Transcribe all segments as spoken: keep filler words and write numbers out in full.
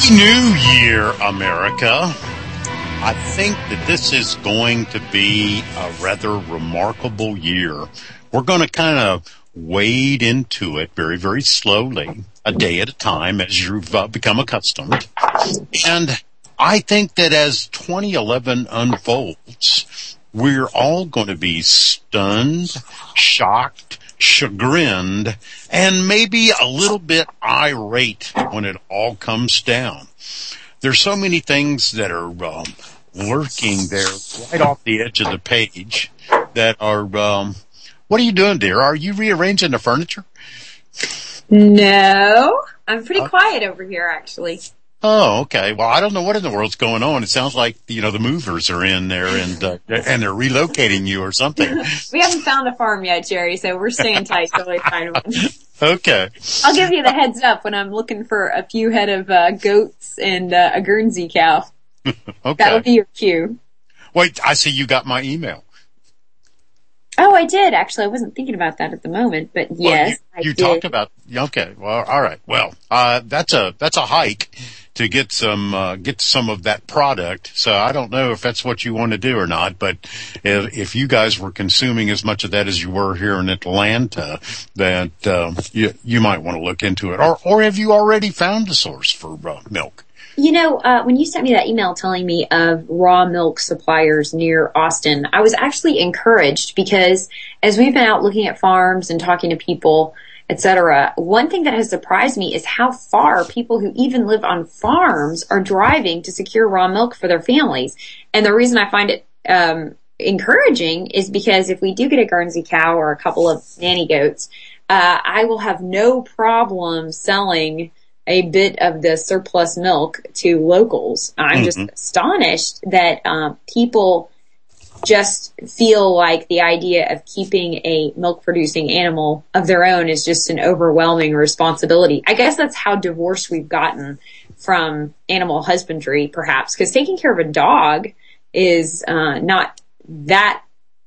New Year, America. I think that this is going to be a rather remarkable year. We're going to kind of wade into it very, very slowly, a day at a time, as you've uh, become accustomed. And I think that as twenty eleven unfolds, we're all going to be stunned, shocked, chagrined, and maybe a little bit irate when it all comes down. There's so many things that are um, lurking there right off the edge of the page that are, um, what are you doing, dear? Are you rearranging the furniture? No, I'm pretty uh, quiet over here, actually. Oh, okay. Well, I don't know what in the world's going on. It sounds like, you know, the movers are in there and uh, and they're relocating you or something. We haven't found a farm yet, Jerry, so we're staying tight till we find one. Okay. I'll give you the heads up when I'm looking for a few head of uh, goats and uh, a Guernsey cow. Okay. That'll be your cue. Wait, I see you got my email. Oh, I did, actually. I wasn't thinking about that at the moment, but yes, well, you, you I did. talked about, okay, well, all right. Well, uh, that's a, that's a hike to get some, uh, get some of that product. So I don't know if that's what you want to do or not, but if, if you guys were consuming as much of that as you were here in Atlanta, that, uh, you, you might want to look into it. Or, or have you already found a source for uh, milk? You know, uh, when you sent me that email telling me of raw milk suppliers near Austin, I was actually encouraged because as we've been out looking at farms and talking to people, et cetera, one thing that has surprised me is how far people who even live on farms are driving to secure raw milk for their families. And the reason I find it um, encouraging is because if we do get a Guernsey cow or a couple of nanny goats, uh, I will have no problem selling a bit of the surplus milk to locals. I'm mm-hmm. just astonished that um, people just feel like the idea of keeping a milk-producing animal of their own is just an overwhelming responsibility. I guess that's how divorced we've gotten from animal husbandry, perhaps, because taking care of a dog is uh, not that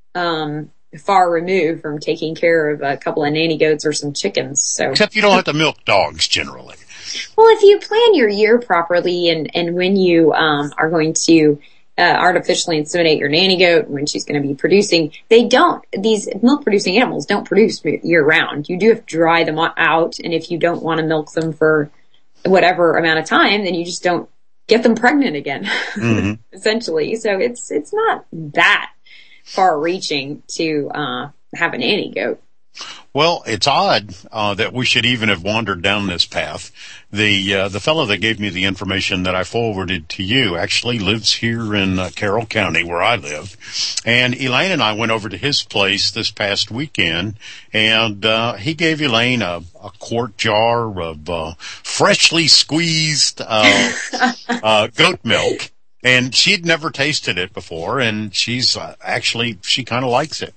um, far removed from taking care of a couple of nanny goats or some chickens. So, except you don't have to milk dogs generally. Well, if you plan your year properly and, and when you um, are going to uh, artificially inseminate your nanny goat, when she's going to be producing, they don't, these milk-producing animals don't produce year-round. You do have to dry them out, and if you don't want to milk them for whatever amount of time, then you just don't get them pregnant again, mm-hmm. essentially. So it's it's not that far-reaching to uh, have a nanny goat. Well, it's odd uh, that we should even have wandered down this path. The uh, the fellow that gave me the information that I forwarded to you actually lives here in uh, Carroll County, where I live. And Elaine and I went over to his place this past weekend, and uh, he gave Elaine a, a quart jar of uh, freshly squeezed uh, uh, goat milk. And she'd never tasted it before, and she's uh, actually, she kind of likes it.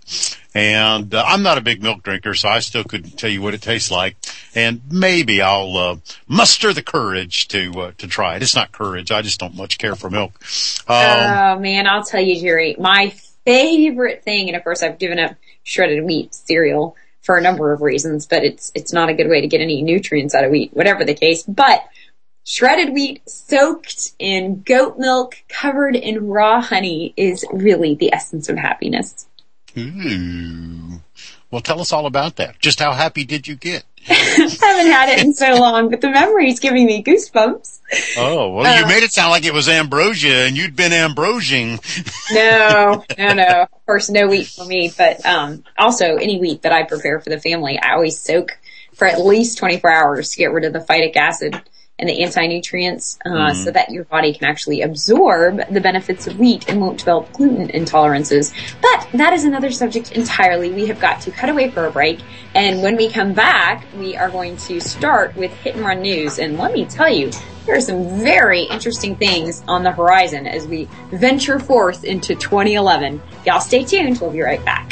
And uh, I'm not a big milk drinker, so I still couldn't tell you what it tastes like. And maybe I'll uh, muster the courage to uh, to try it. It's not courage. I just don't much care for milk. Um, oh, man, I'll tell you, Jerry, my favorite thing, and of course I've given up shredded wheat cereal for a number of reasons, but it's it's not a good way to get any nutrients out of wheat, whatever the case. But shredded wheat soaked in goat milk covered in raw honey is really the essence of happiness. Ooh. Well, tell us all about that. Just how happy did you get? I haven't had it in so long, but the memory's giving me goosebumps. Oh, well, uh, you made it sound like it was ambrosia and you'd been ambrosing. No, no, no. Of course, no wheat for me, but um also any wheat that I prepare for the family, I always soak for at least twenty-four hours to get rid of the phytic acid and the anti-nutrients, uh, mm-hmm. so that your body can actually absorb the benefits of wheat and won't develop gluten intolerances. But that is another subject entirely. We have got to cut away for a break, and when we come back, we are going to start with Hit and Run News. And let me tell you, there are some very interesting things on the horizon as we venture forth into twenty eleven. Y'all stay tuned. We'll be right back.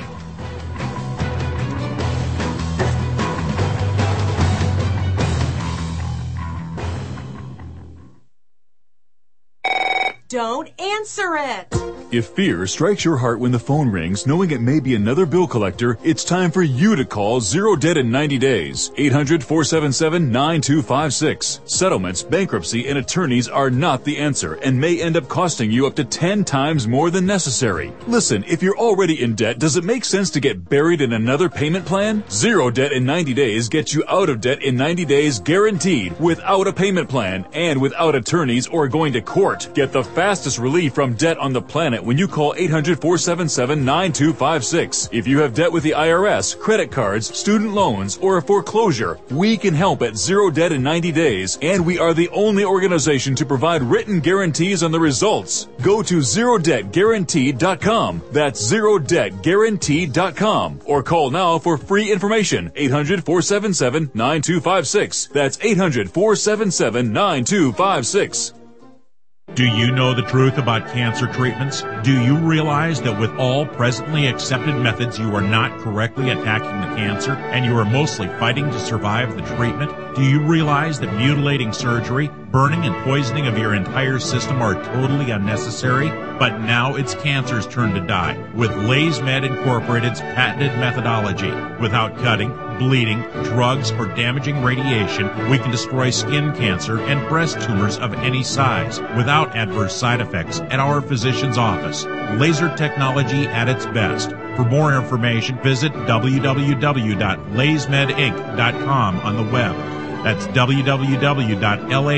Don't answer it. If fear strikes your heart when the phone rings, knowing it may be another bill collector, it's time for you to call Zero Debt in ninety days. eight hundred, four seven seven, nine two five six. Settlements, bankruptcy, and attorneys are not the answer and may end up costing you up to ten times more than necessary. Listen, if you're already in debt, does it make sense to get buried in another payment plan? Zero Debt in ninety days gets you out of debt in ninety days guaranteed, without a payment plan and without attorneys or going to court. Get the fastest relief from debt on the planet when you call eight hundred, four seven seven, nine two five six. If you have debt with the I R S, credit cards, student loans, or a foreclosure, we can help at Zero Debt in ninety days, and we are the only organization to provide written guarantees on the results. Go to zero debt guaranteed dot com. That's zero debt guaranteed dot com. Or call now for free information. eight hundred, four seven seven, nine two five six. That's eight hundred, four seven seven, nine two five six. Do you know the truth about cancer treatments? Do you realize that with all presently accepted methods, you are not correctly attacking the cancer and you are mostly fighting to survive the treatment? Do you realize that mutilating surgery, burning and poisoning of your entire system are totally unnecessary? But now it's cancer's turn to die with LaysMed Incorporated's patented methodology. Without cutting, bleeding, drugs, or damaging radiation, we can destroy skin cancer and breast tumors of any size without adverse side effects at our physician's office. Laser technology at its best. For more information, visit w w w dot lays med inc dot com on the web. That's w w w dot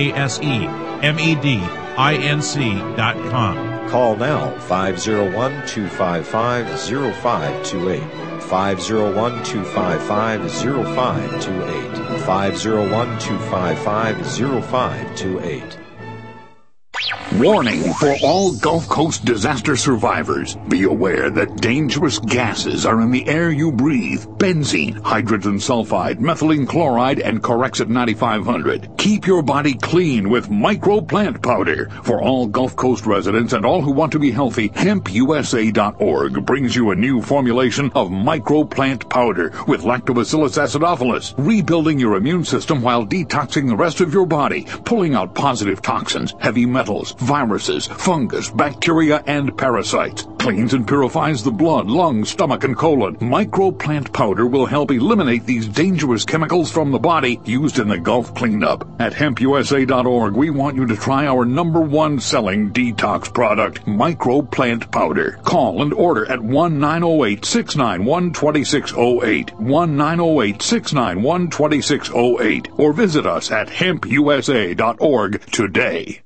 laysmed inc dot com. Call now, five oh one, two five five, oh five two eight. five oh one, two five five, oh five two eight. five oh one, two five five, oh five two eight. Warning for all Gulf Coast disaster survivors. Be aware that dangerous gases are in the air you breathe. Benzene, hydrogen sulfide, methylene chloride, and Corexit ninety-five hundred. Keep your body clean with Micro Plant Powder. For all Gulf Coast residents and all who want to be healthy, hemp u s a dot org brings you a new formulation of Micro Plant Powder with Lactobacillus acidophilus, rebuilding your immune system while detoxing the rest of your body, pulling out positive toxins, heavy metals, viruses, fungus, bacteria, and parasites. Cleans and purifies the blood, lungs, stomach, and colon. Micro Plant Powder will help eliminate these dangerous chemicals from the body used in the Gulf cleanup. At hemp u s a dot org, we want you to try our number one selling detox product, Micro Plant Powder. Call and order at one nine zero eight, six nine one, two six zero eight, one nine zero eight, six nine one, two six zero eight, or visit us at hemp u s a dot org today.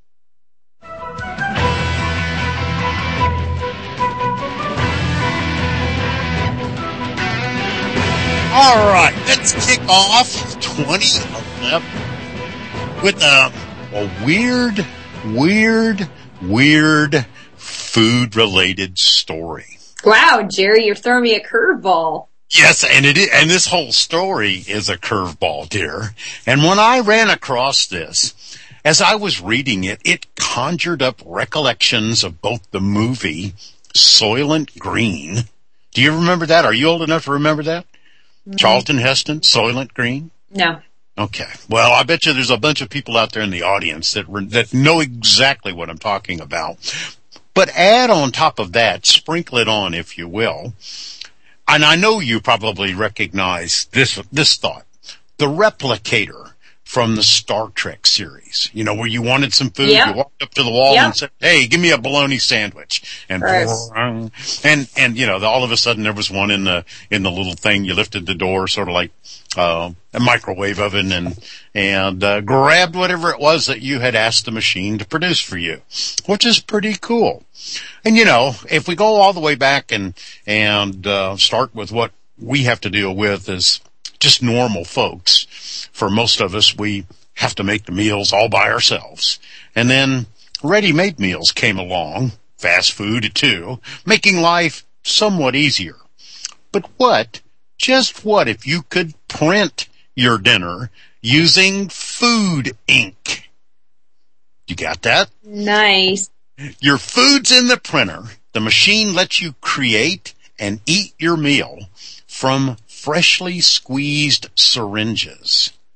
All right, let's kick off twenty eleven with a, a weird, weird, weird food-related story. Wow, Jerry, you're throwing me a curveball. Yes, and it is, and this whole story is a curveball, dear. And when I ran across this, as I was reading it, it conjured up recollections of both the movie Soylent Green. Do you remember that? Are you old enough to remember that? Mm-hmm. Charlton Heston, Soylent Green? No. Okay. Well, I bet you there's a bunch of people out there in the audience that re- that know exactly what I'm talking about. But add on top of that, sprinkle it on, if you will. And I know you probably recognize this this thought. The Replicator from the Star Trek series. You know, where you wanted some food, yep. You walked up to the wall yep. and said, "Hey, give me a bologna sandwich." And right. and and you know, all of a sudden there was one in the in the little thing. You lifted the door, sort of like uh, a microwave oven, and and uh, grabbed whatever it was that you had asked the machine to produce for you, which is pretty cool. And you know, if we go all the way back and and uh, start with what we have to deal with as just normal folks. For most of us, we have to make the meals all by ourselves. And then ready-made meals came along, fast food too, making life somewhat easier. But what, just what if you could print your dinner using food ink? You got that? Nice. Your food's in the printer. The machine lets you create and eat your meal from freshly squeezed syringes.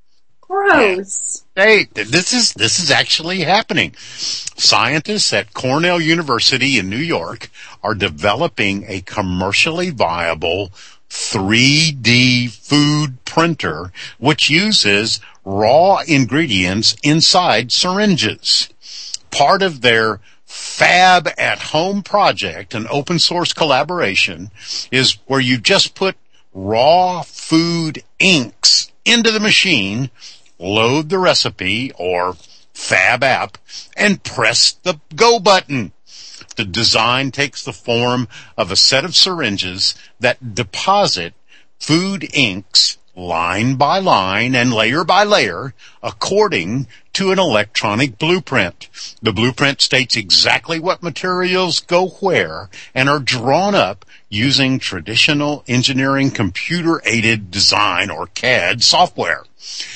Gross. Hey, this is this is actually happening. Scientists at Cornell University in New York are developing a commercially viable three D food printer which uses raw ingredients inside syringes. Part of their Fab at Home project, an open source collaboration, is where you just put raw food inks into the machine, load the recipe or Fab app, and press the go button. The design takes the form of a set of syringes that deposit food inks line by line and layer by layer according to an electronic blueprint. The blueprint states exactly what materials go where and are drawn up using traditional engineering computer-aided design or C A D software.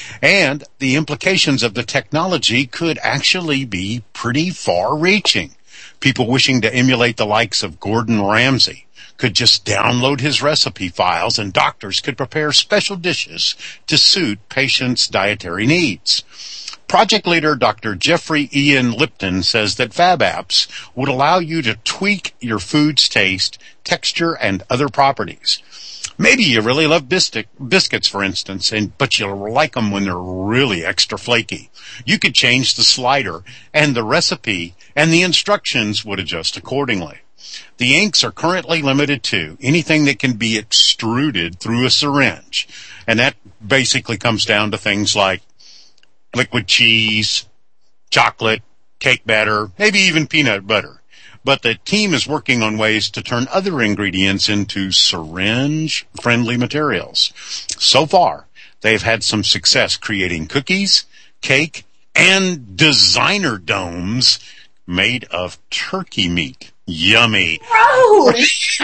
And the implications of the technology could actually be pretty far-reaching. People wishing to emulate the likes of Gordon Ramsay could just download his recipe files, and doctors could prepare special dishes to suit patients' dietary needs. Project leader Doctor Jeffrey Ian Lipton says that Fab apps would allow you to tweak your food's taste, texture, and other properties. Maybe you really love biscuit, biscuits, for instance, and but you'll like them when they're really extra flaky. You could change the slider, and the recipe and the instructions would adjust accordingly. The inks are currently limited to anything that can be extruded through a syringe, and that basically comes down to things like liquid cheese, chocolate, cake batter, maybe even peanut butter. But the team is working on ways to turn other ingredients into syringe-friendly materials. So far, they've had some success creating cookies, cake, and designer domes made of turkey meat. Yummy. Gross!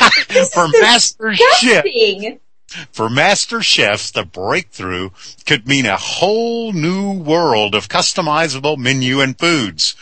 For Master Chef. For Master Chefs, the breakthrough could mean a whole new world of customizable menu and foods.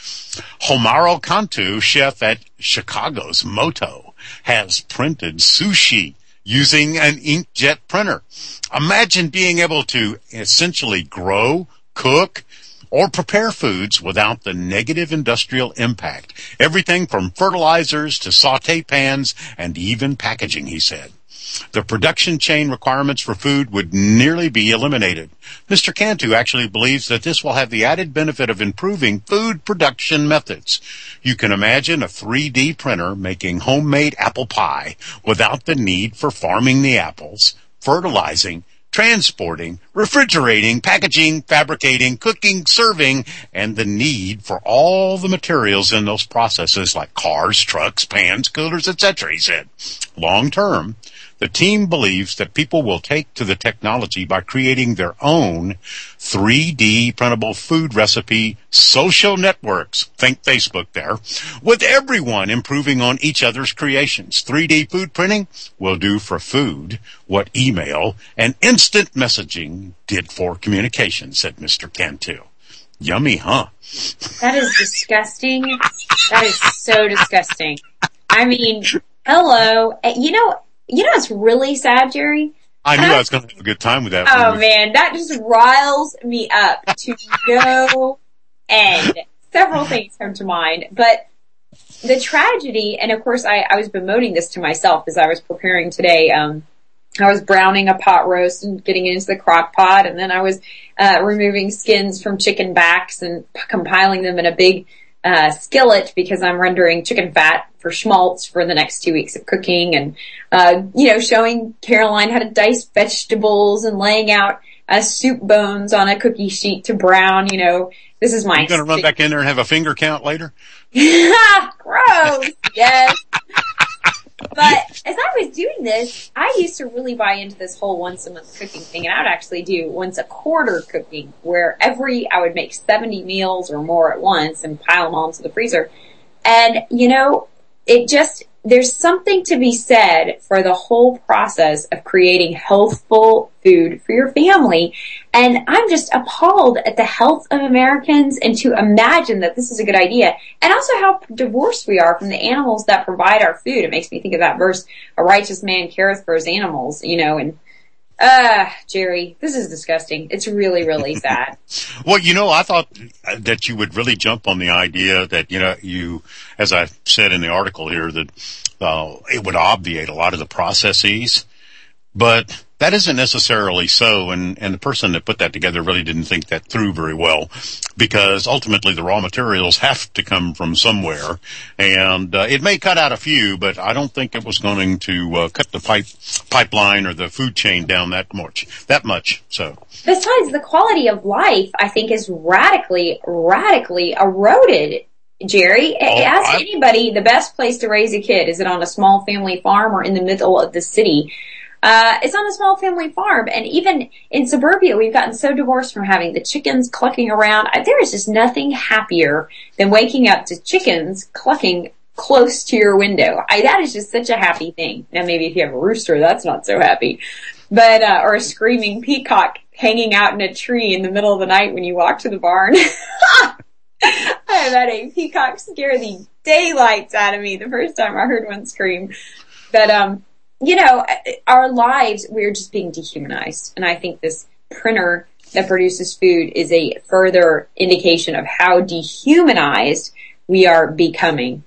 Homaro Cantu, chef at Chicago's Moto, has printed sushi using an inkjet printer. Imagine being able to essentially grow, cook, or prepare foods without the negative industrial impact. Everything from fertilizers to saute pans and even packaging, he said. The production chain requirements for food would nearly be eliminated. Mister Cantu actually believes that this will have the added benefit of improving food production methods. You can imagine a three D printer making homemade apple pie without the need for farming the apples, fertilizing, transporting, refrigerating, packaging, fabricating, cooking, serving, and the need for all the materials in those processes like cars, trucks, pans, coolers, et cetera, he said. Long term, the team believes that people will take to the technology by creating their own three D printable food recipe social networks, think Facebook there, with everyone improving on each other's creations. three D food printing will do for food what email and instant messaging did for communication, said Mister Cantu. Yummy, huh? That is disgusting. That is so disgusting. I mean, hello. You know, You know what's really sad, Jerry? I knew I, I was going to have a good time with that. Oh, man, that just riles me up to no end. Several things come to mind, but the tragedy, and of course I, I was bemoaning this to myself as I was preparing today. Um, I was browning a pot roast and getting it into the crock pot, and then I was uh, removing skins from chicken backs and compiling them in a big uh skillet because I'm rendering chicken fat for schmaltz for the next two weeks of cooking, and uh you know, showing Caroline how to dice vegetables and laying out uh soup bones on a cookie sheet to brown. You know, this is my... You're going to run back in there and have a finger count later? Gross! Yes. But as I was doing this, I used to really buy into this whole once a month cooking thing, and I would actually do once a quarter cooking, where every, I would make seventy meals or more at once and pile them all into the freezer. And, you know, it just, there's something to be said for the whole process of creating healthful food for your family. And I'm just appalled at the health of Americans, and to imagine that this is a good idea. And also how divorced we are from the animals that provide our food. It makes me think of that verse, a righteous man careth for his animals, you know, and Ah, uh, Jerry, this is disgusting. It's really, really sad. Well, you know, I thought that you would really jump on the idea that, you know, you, as I said in the article here, that uh, it would obviate a lot of the processes, but that isn't necessarily so, and, and the person that put that together really didn't think that through very well, because ultimately the raw materials have to come from somewhere, and uh, it may cut out a few, but I don't think it was going to uh, cut the pipe pipeline or the food chain down that much. That much. So, besides, the quality of life, I think, is radically, radically eroded. Jerry, oh, ask I, anybody, the best place to raise a kid, is it on a small family farm or in the middle of the city? Uh, it's on a small family farm, and even in suburbia, we've gotten so divorced from having the chickens clucking around. There is just nothing happier than waking up to chickens clucking close to your window. I, that is just such a happy thing. Now, maybe if you have a rooster, that's not so happy. But, uh, or a screaming peacock hanging out in a tree in the middle of the night when you walk to the barn. I have had a peacock scare the daylights out of me the first time I heard one scream. But, um, you know, our lives, we're just being dehumanized. And I think this printer that produces food is a further indication of how dehumanized we are becoming.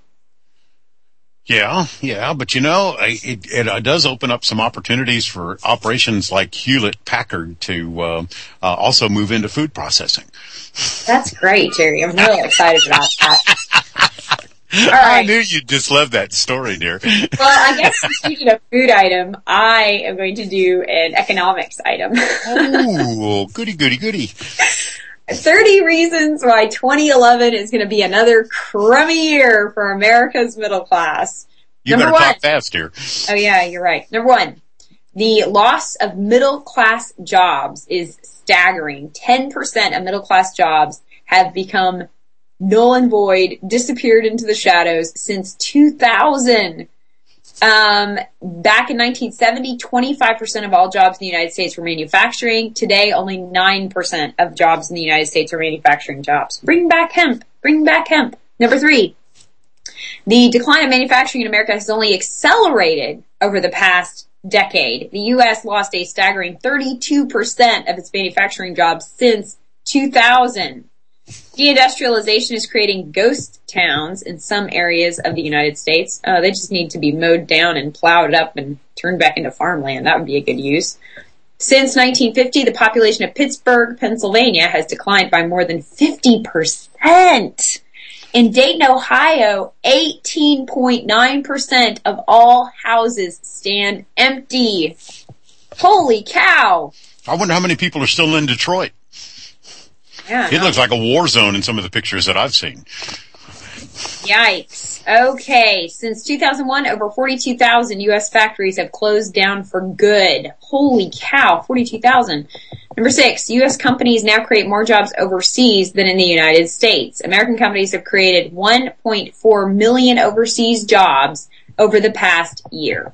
Yeah, yeah, but you know, it, it, it does open up some opportunities for operations like Hewlett-Packard to uh, uh, also move into food processing. That's great, Jerry. I'm really excited about that. All right. I knew you'd just love that story, dear. Well, I guess since you did a food item, I am going to do an economics item. Oh, goody, goody, goody. thirty reasons why twenty eleven is going to be another crummy year for America's middle class. You Number better one. talk fast here. Oh, yeah, you're right. Number one, the loss of middle class jobs is staggering. ten percent of middle class jobs have become null and void, disappeared into the shadows since two thousand. Um, back in nineteen seventy, twenty-five percent of all jobs in the United States were manufacturing. Today, only nine percent of jobs in the United States are manufacturing jobs. Bring back hemp. Bring back hemp. Number three, the decline of manufacturing in America has only accelerated over the past decade. The U S lost a staggering thirty-two percent of its manufacturing jobs since two thousand. Deindustrialization is creating ghost towns in some areas of the United States. Uh, they just need to be mowed down and plowed up and turned back into farmland. That would be a good use. Since nineteen fifty, the population of Pittsburgh, Pennsylvania has declined by more than fifty percent. In Dayton, Ohio, eighteen point nine percent of all houses stand empty. Holy cow. I wonder how many people are still in Detroit. Yeah, it no. looks like a war zone in some of the pictures that I've seen. Yikes. Okay. Since two thousand one, over forty-two thousand U S factories have closed down for good. Holy cow, forty-two thousand. Number six, U S companies now create more jobs overseas than in the United States. American companies have created one point four million overseas jobs over the past year.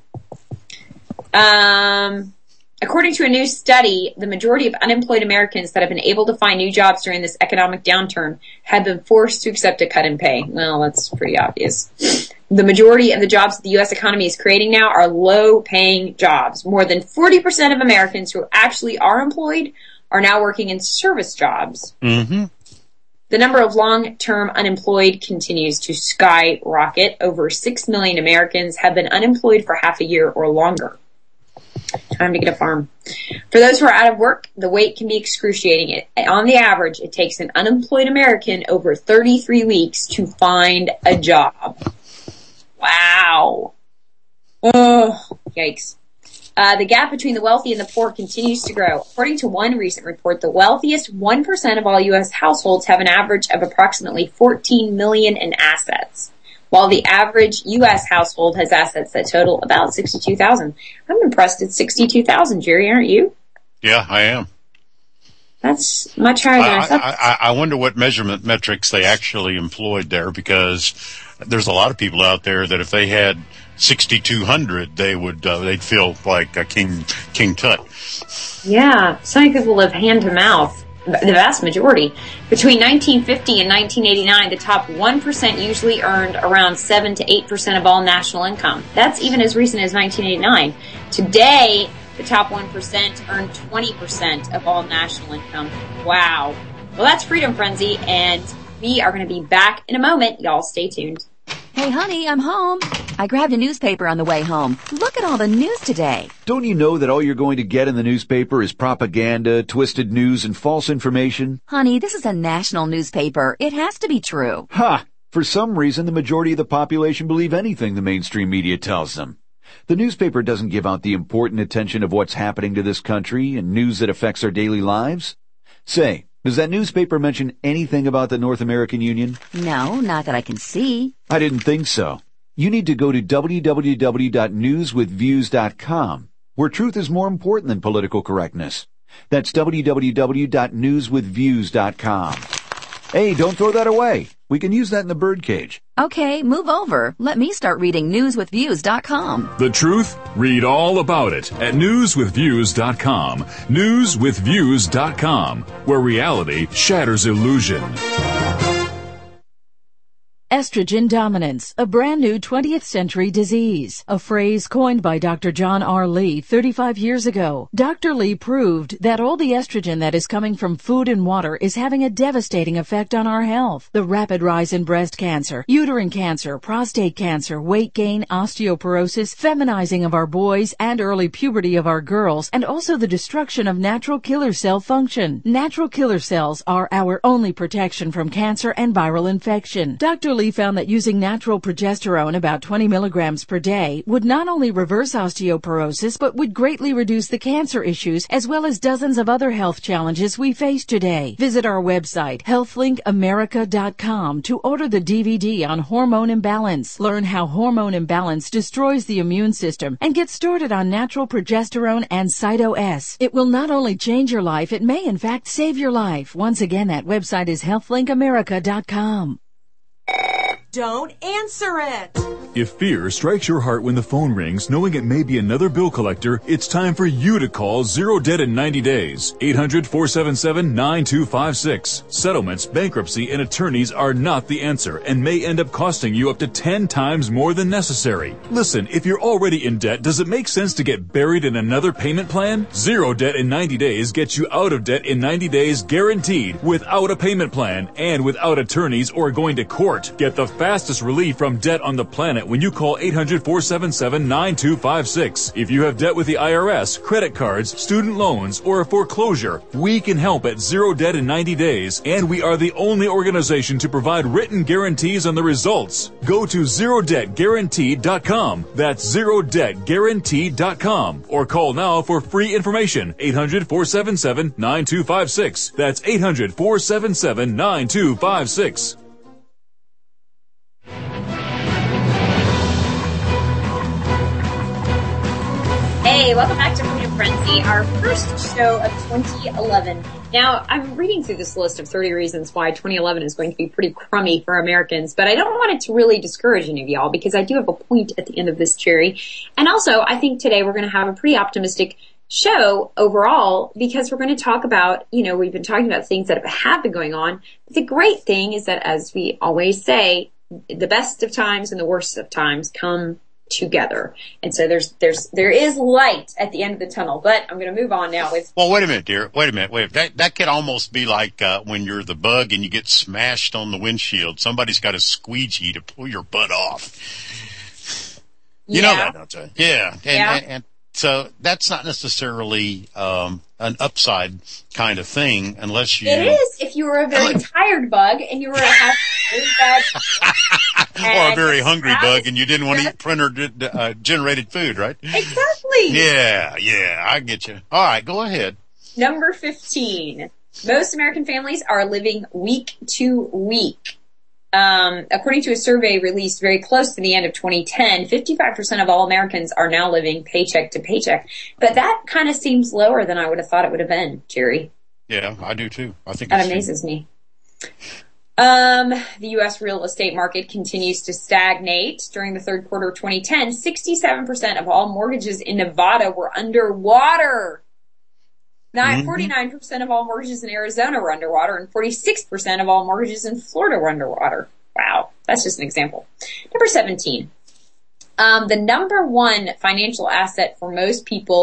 Um... According to a new study, the majority of unemployed Americans that have been able to find new jobs during this economic downturn have been forced to accept a cut in pay. Well, that's pretty obvious. The majority of the jobs that the U S economy is creating now are low-paying jobs. More than forty percent of Americans who actually are employed are now working in service jobs. Mm-hmm. The number of long-term unemployed continues to skyrocket. Over six million Americans have been unemployed for half a year or longer. Time to get a farm. For those who are out of work, the wait can be excruciating. It, on the average, it takes an unemployed American over thirty-three weeks to find a job. Wow. Oh, yikes. Uh, the gap between the wealthy and the poor continues to grow. According to one recent report, the wealthiest one percent of all U S households have an average of approximately fourteen million dollars in assets, while the average U S household has assets that total about sixty-two thousand. I'm impressed at sixty-two thousand, Jerry, aren't you? Yeah, I am. That's much higher than I, I thought. I, I wonder what measurement metrics they actually employed there, because there's a lot of people out there that if they had sixty-two hundred, they would uh, they'd feel like a king king tut. Yeah, some people live hand to mouth. The vast majority. Between nineteen fifty and nineteen eighty-nine, the top one percent usually earned around seven to eight percent of all national income. That's even as recent as nineteen eighty-nine. Today, The top one percent earn twenty percent of all national income. Wow. Well, that's Freedom Frenzy, and we are going to be back in a moment. Y'all stay tuned. Hey, honey, I'm home. I grabbed a newspaper on the way home. Look at all the news today. Don't you know that all you're going to get in the newspaper is propaganda, twisted news, and false information? Honey, this is a national newspaper. It has to be true. Ha! For some reason, the majority of the population believe anything the mainstream media tells them. The newspaper doesn't give out the important attention of what's happening to this country and news that affects our daily lives. Say, does that newspaper mention anything about the North American Union? No, not that I can see. I didn't think so. You need to go to w w w dot news with views dot com, where truth is more important than political correctness. That's w w w dot news with views dot com. Hey, don't throw that away. We can use that in the birdcage. Okay, move over. Let me start reading news with views dot com. The truth? Read all about it at news with views dot com. news with views dot com, where reality shatters illusion. Estrogen dominance, a brand new twentieth century disease, a phrase coined by Doctor John R. Lee thirty-five years ago. Doctor Lee proved that all the estrogen that is coming from food and water is having a devastating effect on our health. The rapid rise in breast cancer, uterine cancer, prostate cancer, weight gain, osteoporosis, feminizing of our boys, and early puberty of our girls, and also the destruction of natural killer cell function. Natural killer cells are our only protection from cancer and viral infection. Doctor Lee found that using natural progesterone, about twenty milligrams per day, would not only reverse osteoporosis, but would greatly reduce the cancer issues as well as dozens of other health challenges we face today. Visit our website, health link america dot com, to order the D V D on hormone imbalance. Learn how hormone imbalance destroys the immune system and get started on natural progesterone and Cyto-S. It will not only change your life, it may in fact save your life. Once again, that website is health link america dot com. Don't answer it. If fear strikes your heart when the phone rings, knowing it may be another bill collector, it's time for you to call Zero Debt in ninety days. eight hundred, four seven seven, nine two five six. Settlements, bankruptcy, and attorneys are not the answer and may end up costing you up to ten times more than necessary. Listen, if you're already in debt, does it make sense to get buried in another payment plan? Zero Debt in ninety days gets you out of debt in ninety days guaranteed, without a payment plan and without attorneys or going to court. Get the fastest relief from debt on the planet when you call eight hundred, four seven seven, nine two five six. If you have debt with the I R S, credit cards, student loans, or a foreclosure, we can help at Zero Debt in ninety days, and we are the only organization to provide written guarantees on the results. Go to zero debt guaranteed dot com. That's zero debt guaranteed dot com. Or call now for free information. eight hundred, four seven seven, nine two five six. That's eight hundred, four seven seven, nine two five six. Hey, welcome back to Freedom Frenzy, our first show of twenty eleven. Now, I'm reading through this list of thirty reasons why twenty eleven is going to be pretty crummy for Americans, but I don't want it to really discourage any of y'all because I do have a point at the end of this cherry. And also, I think today we're going to have a pretty optimistic show overall because we're going to talk about, you know, we've been talking about things that have been going on. But the great thing is that, as we always say, the best of times and the worst of times come together. And so there's, there's, there is light at the end of the tunnel, but I'm going to move on now with. Well, wait a minute, dear. Wait a minute. Wait, that, that could almost be like, uh, when you're the bug and you get smashed on the windshield. Somebody's got a squeegee to pull your butt off. You yeah. know that, don't you? Yeah. And, yeah. and, and so that's not necessarily, um, an upside kind of thing unless you. It is if you were a very tired bug and you were having very bad. Or a very hungry bug and you didn't want to eat printer uh, generated food, right? Exactly. Yeah, yeah, I get you. All right, go ahead. Number fifteen. Most American families are living week to week. Um, according to a survey released very close to the end of twenty ten, fifty-five percent of all Americans are now living paycheck to paycheck. But that kind of seems lower than I would have thought it would have been, Jerry. Yeah, I do too. I think that amazes me. Um, the U S real estate market continues to stagnate. During the third quarter of twenty ten, sixty-seven percent of all mortgages in Nevada were underwater. Mm-hmm. forty-nine percent of all mortgages in Arizona were underwater, and forty-six percent of all mortgages in Florida were underwater. Wow. That's just an example. Number seventeen. Um, the number one financial asset for most people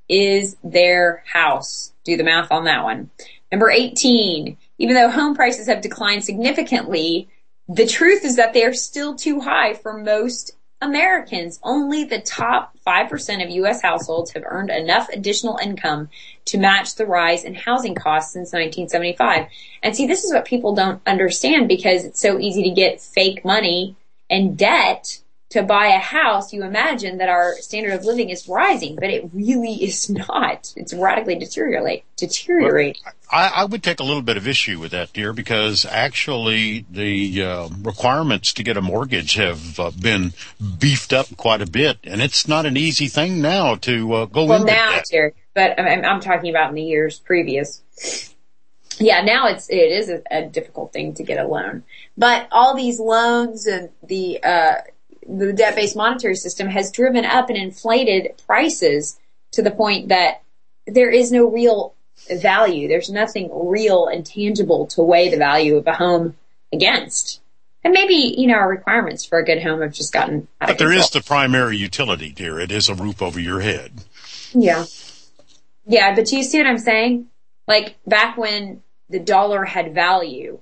is their house. Do the math on that one. Number eighteen, even though home prices have declined significantly, the truth is that they are still too high for most Americans. Only the top five percent of U S households have earned enough additional income to match the rise in housing costs since nineteen seventy-five. And see, this is what people don't understand, because it's so easy to get fake money and debt to buy a house. You imagine that our standard of living is rising, but it really is not. It's radically deteriorate, deteriorate. Well, I, I would take a little bit of issue with that, dear, because actually the uh, requirements to get a mortgage have uh, been beefed up quite a bit, and it's not an easy thing now to uh, go well, into now, that. Dear, but I'm, I'm talking about in the years previous. Yeah, now it's it is a, a difficult thing to get a loan, but all these loans and the uh the debt-based monetary system has driven up and inflated prices to the point that there is no real value. There's nothing real and tangible to weigh the value of a home against. And maybe, you know, our requirements for a good home have just gotten out But of there control. is the primary utility, dear. It is a roof over your head. Yeah. Yeah, but do you see what I'm saying? Like, back when the dollar had value,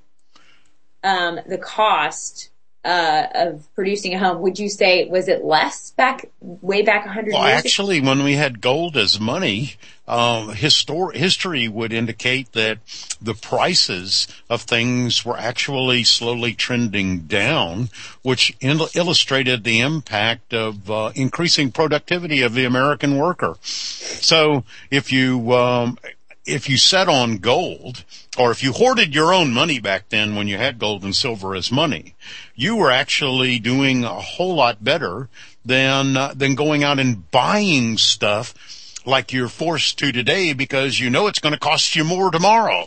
um, the cost Uh, of producing a home, would you say, was it less back, way back a hundred well, years actually, ago? when we had gold as money, um, histor- history would indicate that the prices of things were actually slowly trending down, which il- illustrated the impact of uh, increasing productivity of the American worker. So if you, um, if you set on gold, or if you hoarded your own money back then when you had gold and silver as money, you were actually doing a whole lot better than uh, than going out and buying stuff like you're forced to today, because you know it's going to cost you more tomorrow.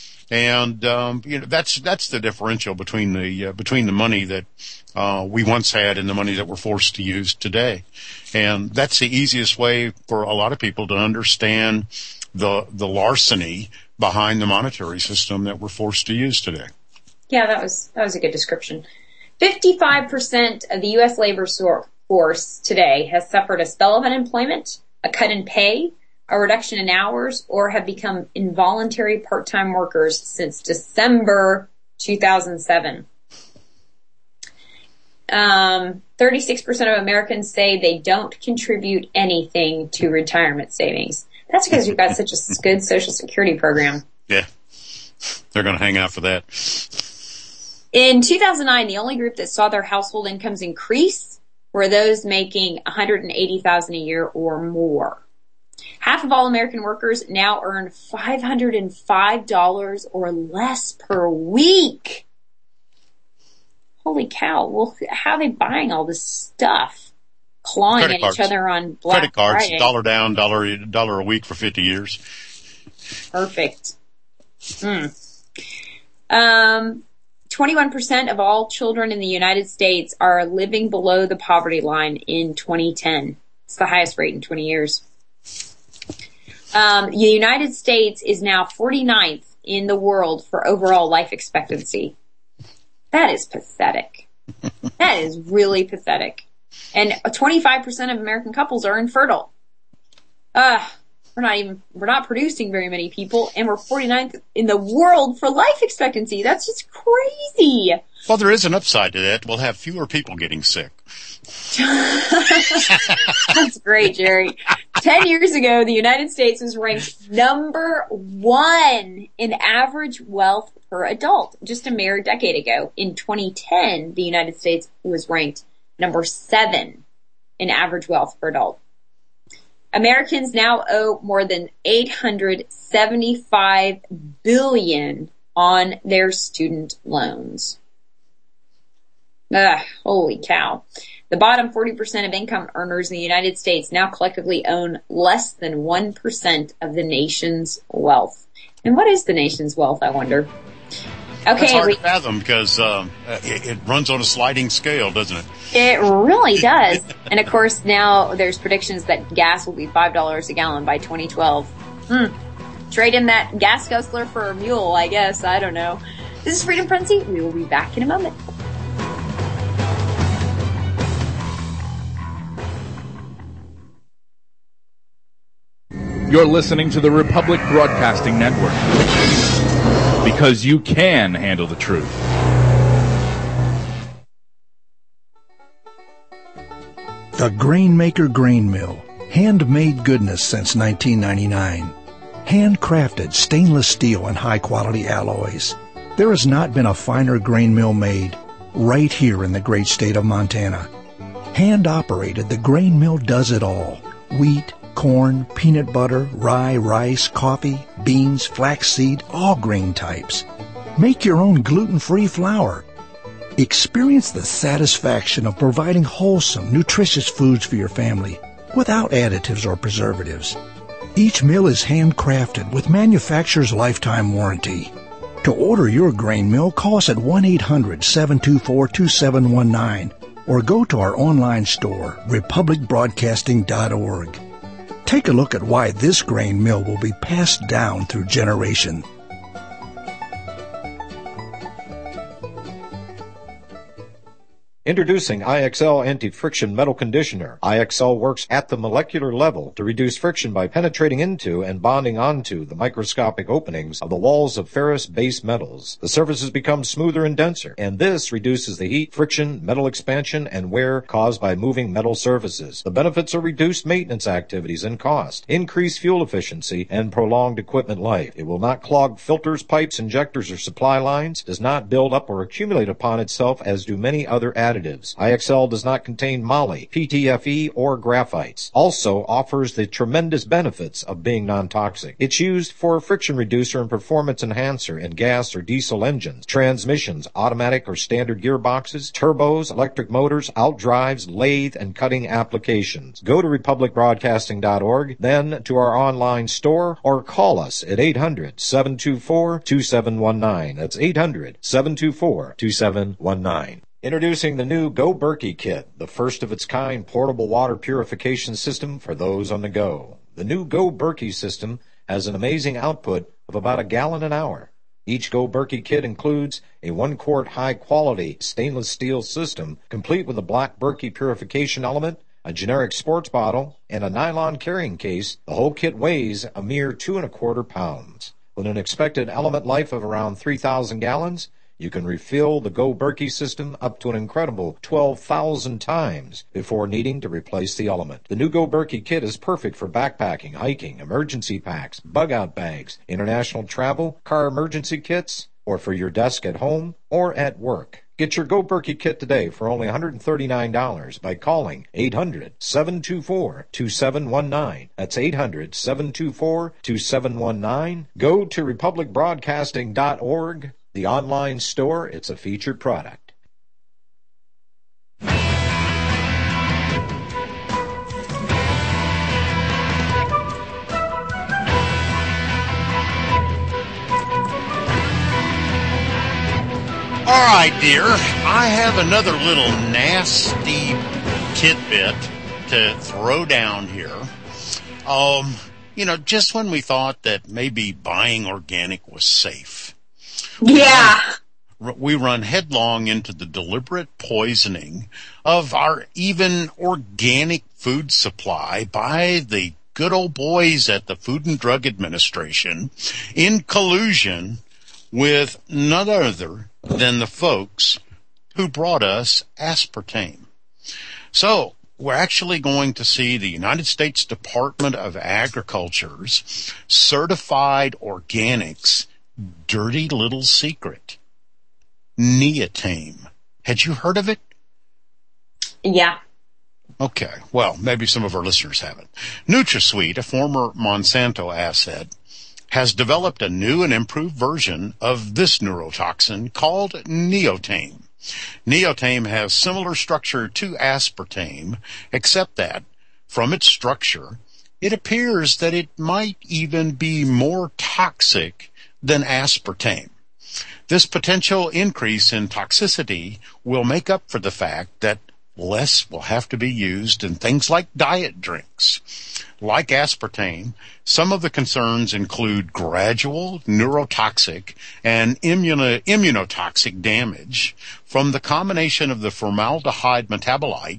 And um, you know, that's that's the differential between the uh, between the money that uh, we once had and the money that we're forced to use today. And that's the easiest way for a lot of people to understand the the larceny behind the monetary system that we're forced to use today. Yeah, that was that was a good description. fifty-five percent of the U S labor force today has suffered a spell of unemployment, a cut in pay, a reduction in hours, or have become involuntary part-time workers since December two thousand seven. Um, thirty-six percent of Americans say they don't contribute anything to retirement savings. That's because we've got such a good Social Security program. Yeah. They're going to hang out for that. In two thousand nine, the only group that saw their household incomes increase were those making one hundred eighty thousand dollars a year or more. Half of all American workers now earn five hundred five dollars or less per week. Holy cow. Well, how are they buying all this stuff? Clawing Credit at cards. each other on Black Credit cards, Friday. dollar down, dollar dollar a week for fifty years. Perfect. Mm. Um, twenty-one percent of all children in the United States are living below the poverty line in twenty ten. It's the highest rate in twenty years. Um, the United States is now forty-ninth in the world for overall life expectancy. That is pathetic. That is really pathetic. And twenty-five percent of American couples are infertile. Uh, we're not even, we're not producing very many people, and we're forty-ninth in the world for life expectancy. That's just crazy. Well, there is an upside to that. We'll have fewer people getting sick. That's great, Jerry. Ten years ago, the United States was ranked number one in average wealth per adult. Just a mere decade ago, in twenty ten, the United States was ranked number seven in average wealth per adult. Americans now owe more than eight hundred seventy-five billion dollars on their student loans. Ugh, holy cow. The bottom forty percent of income earners in the United States now collectively own less than one percent of the nation's wealth. And what is the nation's wealth, I wonder? Okay. It's hard we, to fathom because um, it, it runs on a sliding scale, doesn't it? It really does. And of course, now there's predictions that gas will be five dollars a gallon by twenty twelve. Hmm. Trade in that gas guzzler for a mule, I guess. I don't know. This is Freedom Frenzy. We will be back in a moment. You're listening to the Republic Broadcasting Network, because you can handle the truth. The Grainmaker Grain Mill. Handmade goodness since nineteen ninety-nine. Handcrafted stainless steel and high-quality alloys. There has not been a finer grain mill made right here in the great state of Montana. Hand-operated, the grain mill does it all. Wheat, corn, peanut butter, rye, rice, coffee, beans, flaxseed, all grain types. Make your own gluten-free flour. Experience the satisfaction of providing wholesome, nutritious foods for your family without additives or preservatives. Each mill is handcrafted with manufacturer's lifetime warranty. To order your grain mill, call us at one eight hundred, seven two four, two seven one nine or go to our online store, republic broadcasting dot org. Take a look at why this grain mill will be passed down through generation. Introducing I X L Anti-Friction Metal Conditioner. I X L works at the molecular level to reduce friction by penetrating into and bonding onto the microscopic openings of the walls of ferrous base metals. The surfaces become smoother and denser, and this reduces the heat, friction, metal expansion, and wear caused by moving metal surfaces. The benefits are reduced maintenance activities and cost, increased fuel efficiency, and prolonged equipment life. It will not clog filters, pipes, injectors, or supply lines, does not build up or accumulate upon itself as do many other additives. I X L does not contain moly, P T F E, or graphites. Also offers the tremendous benefits of being non-toxic. It's used for a friction reducer and performance enhancer in gas or diesel engines, transmissions, automatic or standard gearboxes, turbos, electric motors, outdrives, lathe, and cutting applications. Go to republic broadcasting dot org, then to our online store, or call us at eight hundred, seven two four, two seven one nine. That's eight hundred, seven two four, two seven one nine. Introducing the new Go Berkey Kit, the first of its kind portable water purification system for those on the go. The new Go Berkey system has an amazing output of about a gallon an hour. Each Go Berkey kit includes a one-quart high-quality stainless steel system, complete with a black Berkey purification element, a generic sports bottle, and a nylon carrying case. The whole kit weighs a mere two and a quarter pounds. With an expected element life of around three thousand gallons, you can refill the Go Berkey system up to an incredible twelve thousand times before needing to replace the element. The new Go Berkey kit is perfect for backpacking, hiking, emergency packs, bug-out bags, international travel, car emergency kits, or for your desk at home or at work. Get your Go Berkey kit today for only one hundred thirty-nine dollars by calling eight hundred, seven two four, two seven one nine. That's eight hundred, seven two four, two seven one nine. Go to republic broadcasting dot org. The online store, it's a featured product. All right, dear, I have another little nasty tidbit to throw down here. Um, you know, just when we thought that maybe buying organic was safe. Yeah. We run headlong into the deliberate poisoning of our even organic food supply by the good old boys at the Food and Drug Administration in collusion with none other than the folks who brought us aspartame. So we're actually going to see the United States Department of Agriculture's certified organics dirty little secret, Neotame. Had you heard of it? Yeah. Okay. Well, maybe some of our listeners haven't. NutraSweet, a former Monsanto asset, has developed a new and improved version of this neurotoxin called Neotame. Neotame has similar structure to aspartame, except that, from its structure, it appears that it might even be more toxic than aspartame. This potential increase in toxicity will make up for the fact that less will have to be used in things like diet drinks. Like aspartame, some of the concerns include gradual neurotoxic and immuno- immunotoxic damage from the combination of the formaldehyde metabolite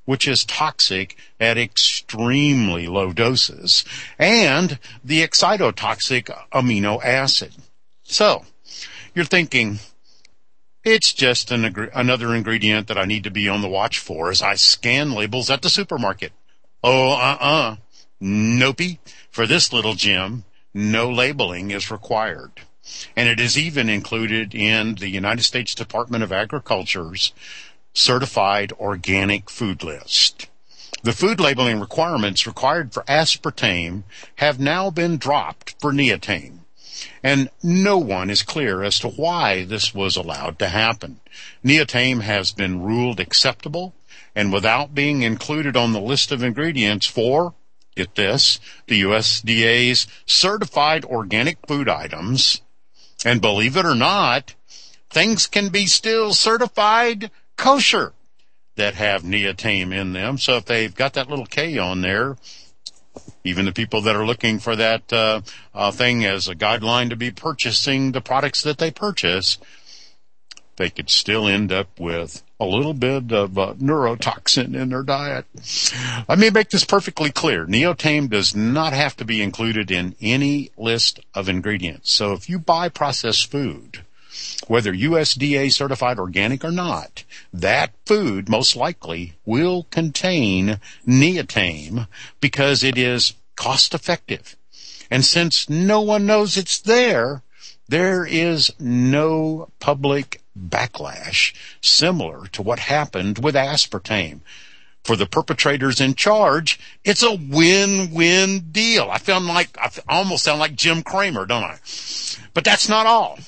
which is toxic at extremely low doses, and the excitotoxic amino acid. So, you're thinking, it's just an, another ingredient that I need to be on the watch for as I scan labels at the supermarket. Oh, uh-uh. Nopey. For this little gem, no labeling is required. And it is even included in the United States Department of Agriculture's Certified Organic Food List. The food labeling requirements required for aspartame have now been dropped for neotame. And no one is clear as to why this was allowed to happen. Neotame has been ruled acceptable, and without being included on the list of ingredients for, get this, the U S D A's certified organic food items, and believe it or not, things can be still certified kosher that have neotame in them. So if they've got that little K on there, even the people that are looking for that uh, uh, thing as a guideline to be purchasing the products that they purchase, they could still end up with a little bit of uh, neurotoxin in their diet. Let me make this perfectly clear. Neotame does not have to be included in any list of ingredients. So if you buy processed food, whether U S D A certified organic or not, that food most likely will contain neotame because it is cost effective. And since no one knows it's there, there is no public backlash similar to what happened with aspartame. For the perpetrators in charge, it's a win-win deal. I feel like I almost sound like Jim Cramer, don't I? But that's not all.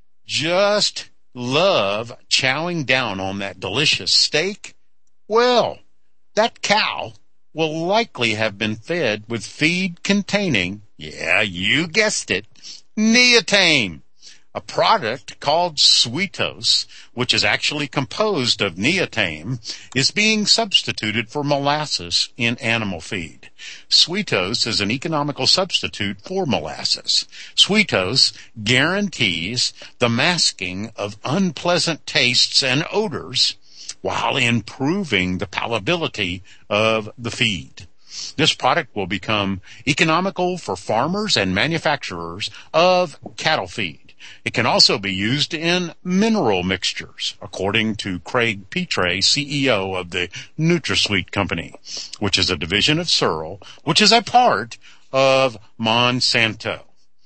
Just love chowing down on that delicious steak? Well, that cow will likely have been fed with feed containing, yeah, you guessed it, neotame, a product called Sweetos, which is actually composed of neotame, is being substituted for molasses in animal feed. Sweetos is an economical substitute for molasses. Sweetos guarantees the masking of unpleasant tastes and odors while improving the palatability of the feed. This product will become economical for farmers and manufacturers of cattle feed. It can also be used in mineral mixtures, according to Craig Petre, C E O of the NutraSweet Company, which is a division of Searle, which is a part of Monsanto.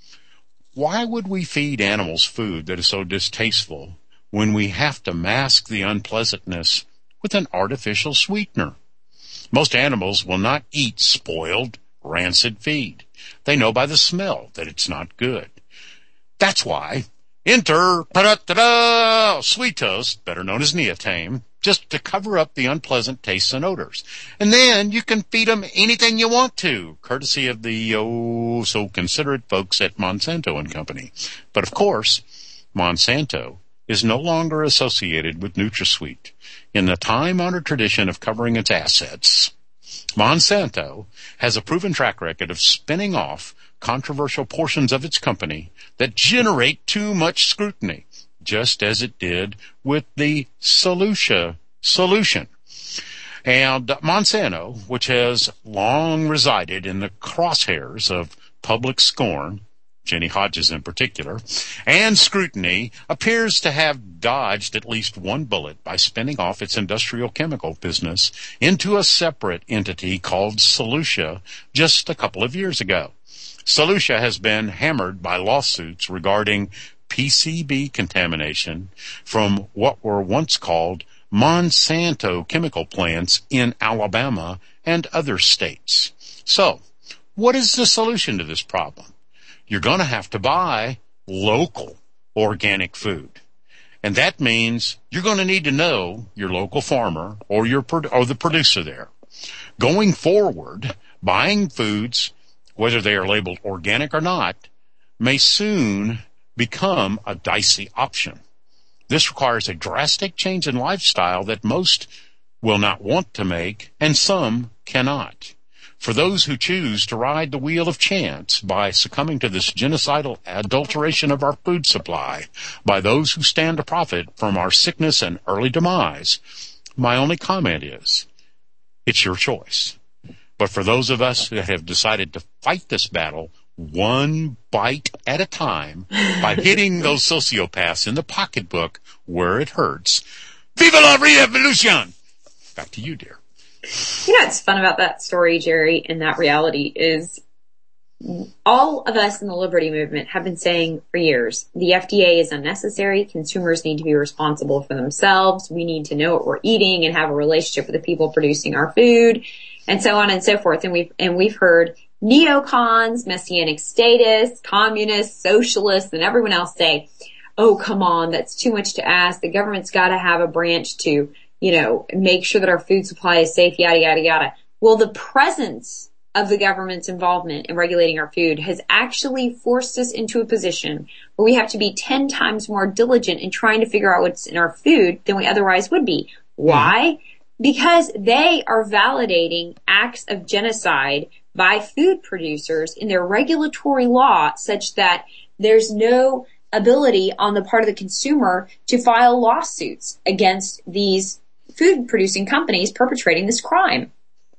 Why would we feed animals food that is so distasteful when we have to mask the unpleasantness with an artificial sweetener? Most animals will not eat spoiled, rancid feed. They know by the smell that it's not good. That's why enter da-da-da-da, Sweetos, better known as neotame, just to cover up the unpleasant tastes and odors. And then you can feed them anything you want to, courtesy of the oh so considerate folks at Monsanto and Company. But of course, Monsanto is no longer associated with NutraSweet. In the time-honored tradition of covering its assets, Monsanto has a proven track record of spinning off controversial portions of its company that generate too much scrutiny, just as it did with the Solutia solution. And Monsanto, which has long resided in the crosshairs of public scorn, Jenny Hodges in particular, and scrutiny, appears to have dodged at least one bullet by spinning off its industrial chemical business into a separate entity called Solutia just a couple of years ago. Solutia has been hammered by lawsuits regarding P C B contamination from what were once called Monsanto chemical plants in Alabama and other states. So, what is the solution to this problem? You're going to have to buy local organic food. And that means you're going to need to know your local farmer or your or the producer there. Going forward, buying foods, whether they are labeled organic or not, may soon become a dicey option. This requires a drastic change in lifestyle that most will not want to make, and some cannot. For those who choose to ride the wheel of chance by succumbing to this genocidal adulteration of our food supply, by those who stand to profit from our sickness and early demise, my only comment is, It's your choice. But for those of us who have decided to fight this battle one bite at a time by hitting those sociopaths in the pocketbook where it hurts, vive la revolution! Back to you, dear. You know what's fun about that story, Jerry, and that reality is all of us in the Liberty Movement have been saying for years, the F D A is unnecessary. Consumers need to be responsible for themselves. We need to know what we're eating and have a relationship with the people producing our food, and so on and so forth. And we've, and we've heard neocons, messianic statists, communists, socialists, and everyone else say, oh, come on, that's too much to ask. The government's got to have a branch to, you know, make sure that our food supply is safe, yada, yada, yada. Well, the presence of the government's involvement in regulating our food has actually forced us into a position where we have to be ten times more diligent in trying to figure out what's in our food than we otherwise would be. Why? Because they are validating acts of genocide by food producers in their regulatory law such that there's no ability on the part of the consumer to file lawsuits against these food producing companies perpetrating this crime.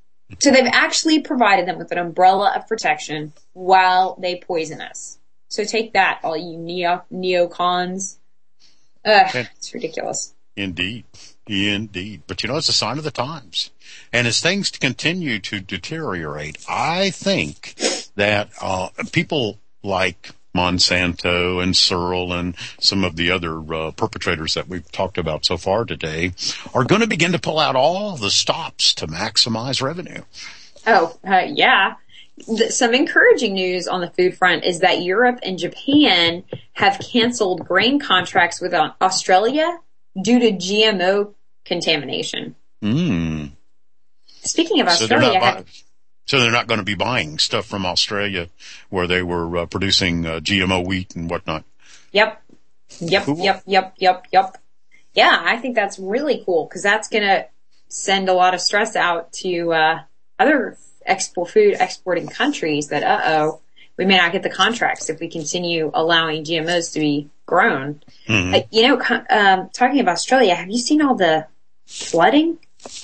So they've actually provided them with an umbrella of protection while they poison us. So take that, all you neo neocons. Ugh, it's ridiculous. Indeed. Indeed. But you know, it's a sign of the times. And as things continue to deteriorate, I think that uh people like Monsanto and Searle and some of the other uh, perpetrators that we've talked about so far today are going to begin to pull out all the stops to maximize revenue. Oh, uh, yeah. The, some encouraging news on the food front is that Europe and Japan have canceled grain contracts with Australia due to G M O contamination. Mm. Speaking of so Australia... They're not, so they're not going to be buying stuff from Australia where they were uh, producing uh, G M O wheat and whatnot. Yep. Yep, cool. yep, yep, yep, yep. Yeah, I think that's really cool because that's going to send a lot of stress out to uh other export food exporting countries that, uh-oh, we may not get the contracts if we continue allowing G M Os to be grown. Mm-hmm. Uh, you know, um, talking about Australia, have you seen all the flooding?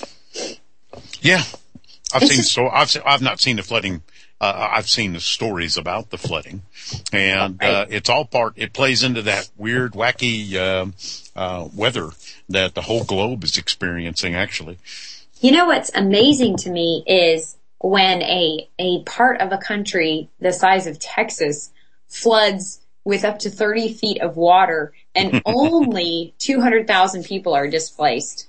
Yeah. I've it's seen just, so I've I've not seen the flooding. Uh, I've seen the stories about the flooding, and right. uh, it's all part. It plays into that weird, wacky uh, uh, weather that the whole globe is experiencing. Actually, you know what's amazing to me is when a a part of a country the size of Texas floods with up to thirty feet of water, and only two hundred thousand people are displaced.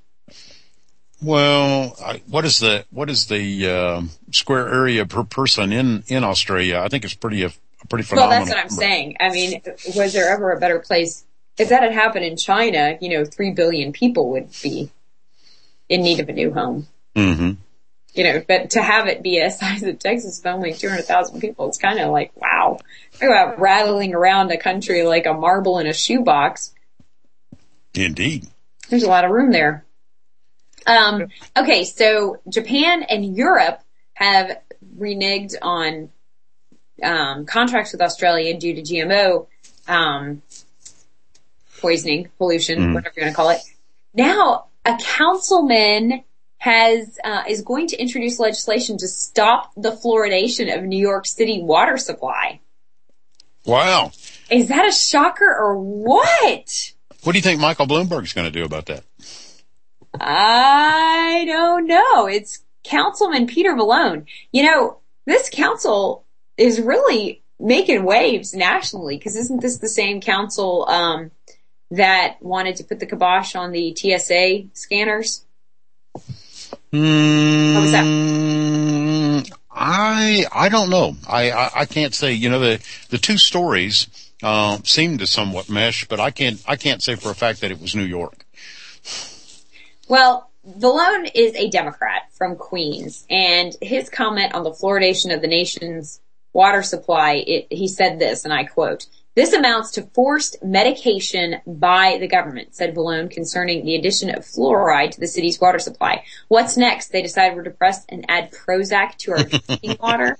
Well, I, what is the what is the uh, square area per person in, in Australia? I think it's pretty a pretty phenomenal. Well, that's what I'm saying. I mean, was there ever a better place? If that had happened in China, you know, three billion people would be in need of a new home. Mm-hmm. You know, but to have it be a size of Texas of only two hundred thousand people, it's kind of like, wow. Talk about rattling around a country like a marble in a shoebox. Indeed. There's a lot of room there. Um, okay, so Japan and Europe have reneged on um, contracts with Australia due to G M O um, poisoning, pollution, mm. whatever you want to call it. Now, a councilman has uh, is going to introduce legislation to stop the fluoridation of New York City water supply. Wow. Is that a shocker or what? What do you think Michael Bloomberg's going to do about that? I don't know. It's Councilman Peter Malone. You know, this council is really making waves nationally because isn't this the same council um, that wanted to put the kibosh on the T S A scanners? Mm, what was that? I I don't know. I, I, I can't say. You know, the the two stories uh, seem to somewhat mesh, but I can't I can't say for a fact that it was New York. Well, Vallone is a Democrat from Queens, and his comment on the fluoridation of the nation's water supply, it, he said this, and I quote, "This amounts to forced medication by the government," said Vallone concerning the addition of fluoride to the city's water supply. What's next? They decided we're depressed and add Prozac to our drinking water?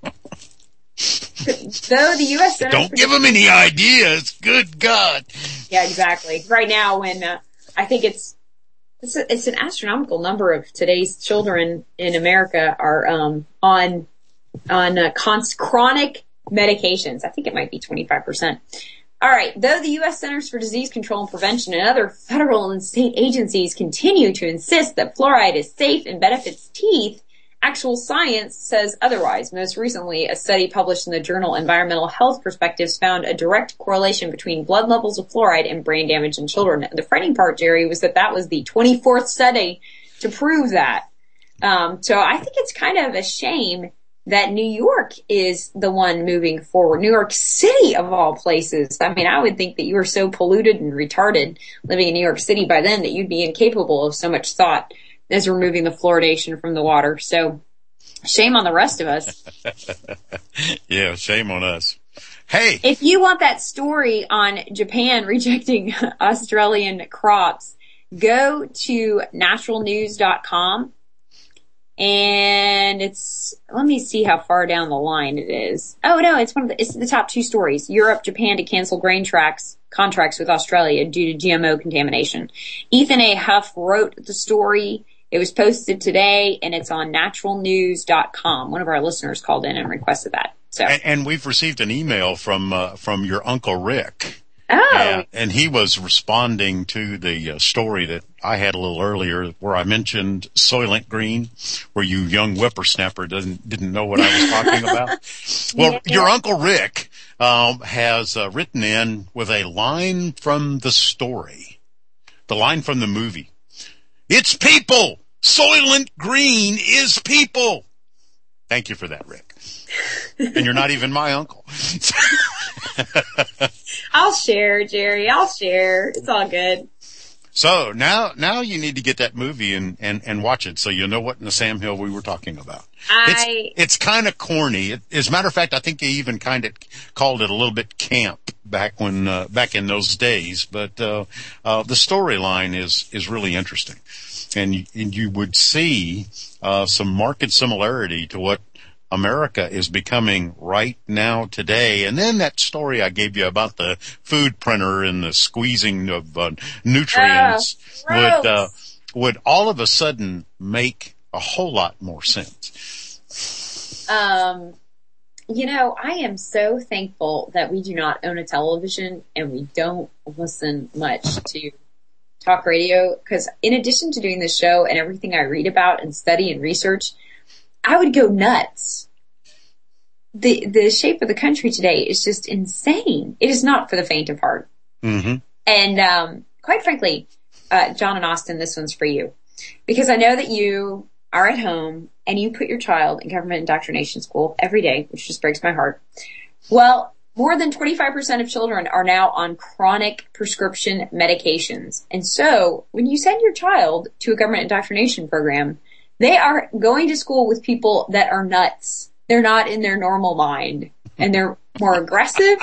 Though the U S Senate... Don't give them any ideas. Good God. Yeah, exactly. Right now when, uh, I think it's It's, a, it's an astronomical number of today's children in America are um, on on uh, const- chronic medications. I think it might be twenty-five percent. All right. Though the U S Centers for Disease Control and Prevention and other federal and state agencies continue to insist that fluoride is safe and benefits teeth, actual science says otherwise. Most recently, a study published in the journal Environmental Health Perspectives found a direct correlation between blood levels of fluoride and brain damage in children. The frightening part, Jerry, was that that was the twenty-fourth study to prove that. Um, so I think it's kind of a shame that New York is the one moving forward. New York City, of all places. I mean, I would think that you were so polluted and retarded living in New York City by then that you'd be incapable of so much thought as removing the fluoridation from the water. So shame on the rest of us. Yeah, shame on us. Hey. If you want that story on Japan rejecting Australian crops, go to natural news dot com. And it's, let me see how far down the line it is. Oh no, it's one of the, it's the top two stories. Europe, Japan to cancel grain tracks, contracts with Australia due to G M O contamination. Ethan A. Huff wrote the story. It was posted today and it's on natural news dot com. One of our listeners called in and requested that. So. And, and we've received an email from, uh, from your Uncle Rick. Oh. And, and he was responding to the uh, story that I had a little earlier where I mentioned Soylent Green, where you young whippersnapper doesn't, didn't know what I was talking about. Well, yeah. Your Uncle Rick um, has uh, written in with a line from the story, the line from the movie. It's people! Soylent Green is people! Thank you for that, Rick. And you're not even my uncle. I'll share, Jerry. I'll share. It's all good. So now, now you need to get that movie and, and, and watch it so you'll know what in the Sam Hill we were talking about. I, it's, it's kind of corny. It, as a matter of fact, I think they even kind of called it a little bit camp back when, uh, back in those days. But, uh, uh, the storyline is, is really interesting. And you, and you would see, uh, some marked similarity to what America is becoming right now today. And then that story I gave you about the food printer and the squeezing of uh, nutrients oh, would, uh, would all of a sudden make a whole lot more sense. Um, you know, I am so thankful that we do not own a television and we don't listen much to talk radio, because in addition to doing this show and everything I read about and study and research, I would go nuts. The the shape of the country today is just insane. It is not for the faint of heart. Mm-hmm. And um, quite frankly, uh, John and Austin, this one's for you. Because I know that you are at home and you put your child in government indoctrination school every day, which just breaks my heart. Well, more than twenty-five percent of children are now on chronic prescription medications. And so when you send your child to a government indoctrination program, they are going to school with people that are nuts. They're not in their normal mind. And they're more aggressive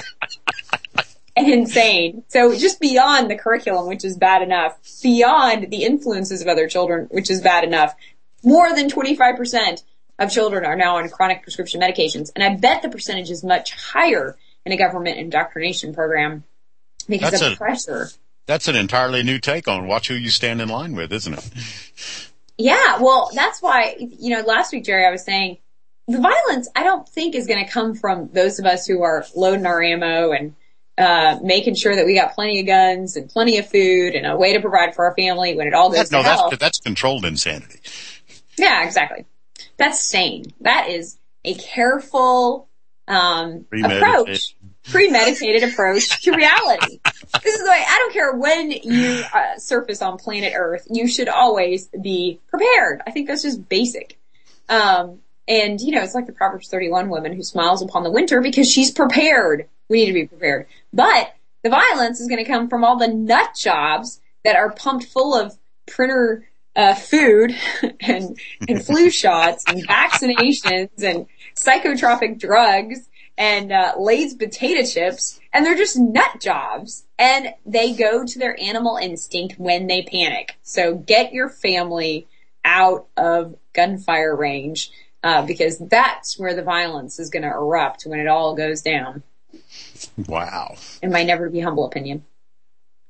and insane. So just beyond the curriculum, which is bad enough, beyond the influences of other children, which is bad enough, more than twenty-five percent of children are now on chronic prescription medications. And I bet the percentage is much higher in a government indoctrination program because that's of a, pressure. That's an entirely new take on watch who you stand in line with, isn't it? Yeah, well, that's why, you know, last week, Jerry, I was saying the violence, I don't think is going to come from those of us who are loading our ammo and uh making sure that we got plenty of guns and plenty of food and a way to provide for our family when it all goes that, no, to hell. That's, that's controlled insanity. Yeah, exactly. That's sane. That is a careful um approach. Premeditated approach to reality. This is the way, I don't care when you uh, surface on planet Earth, you should always be prepared. I think that's just basic. Um, and you know, it's like the Proverbs thirty-one woman who smiles upon the winter because she's prepared. We need to be prepared. But the violence is going to come from all the nut jobs that are pumped full of printer uh, food and, and flu shots and vaccinations and psychotropic drugs and uh, Lay's potato chips, and they're just nut jobs, and they go to their animal instinct when they panic. So get your family out of gunfire range, uh, because that's where the violence is going to erupt when it all goes down. Wow. In my never to be humble opinion.